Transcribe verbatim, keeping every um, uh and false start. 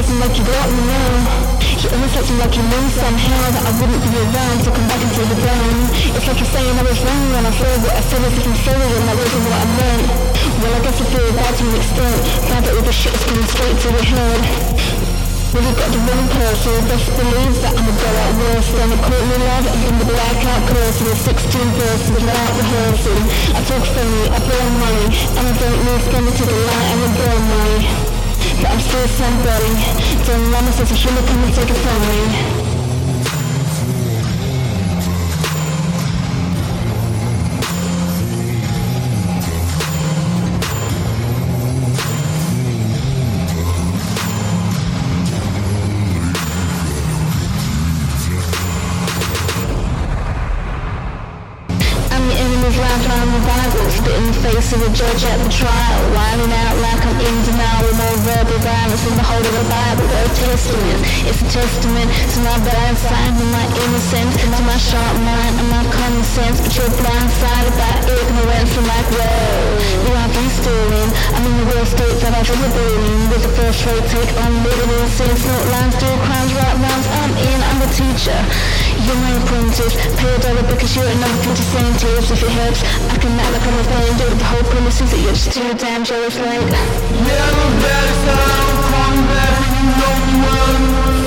acting like you got me now. You're almost acting like you knew somehow that I wouldn't be around to come back into the ground. It's like you're saying I was wrong when I said what I said was different sorry and that wasn't what I meant. Well, I guess I feel bad to an extent, bad that all the shit is coming straight to your head. Well, you've got the wrong person, best believe that I'ma go out worse than it caught me love and in the blackout course with sixteen verses without rehearsing. I talk funny, I burn money, and I don't need spending to the light and I burn money. But I'm still somebody, don't let me say so human come and take it from me. Laugh around the Bible, spit in the face of the judge at the trial, whining out like I'm in denial with more verbal violence than the whole of the Bible, Old Testament. It's a testament to my bad side and my innocence, to my sharp mind and my common sense, but you're blindsided by ignorance and like, whoa, you are restoring. I'm in the real state that I've ever been in, with the first rate take on literal sins, not lines, do crimes, right rhymes, I'm in, I'm the teacher. You're my apprentice, pay a dollar because you're another fifty cent tips. If it hurts, I can act like I'm a fan, do the whole premise is that you're just too damn jealous like. Yeah, I'm a better sound, come back, you know me well.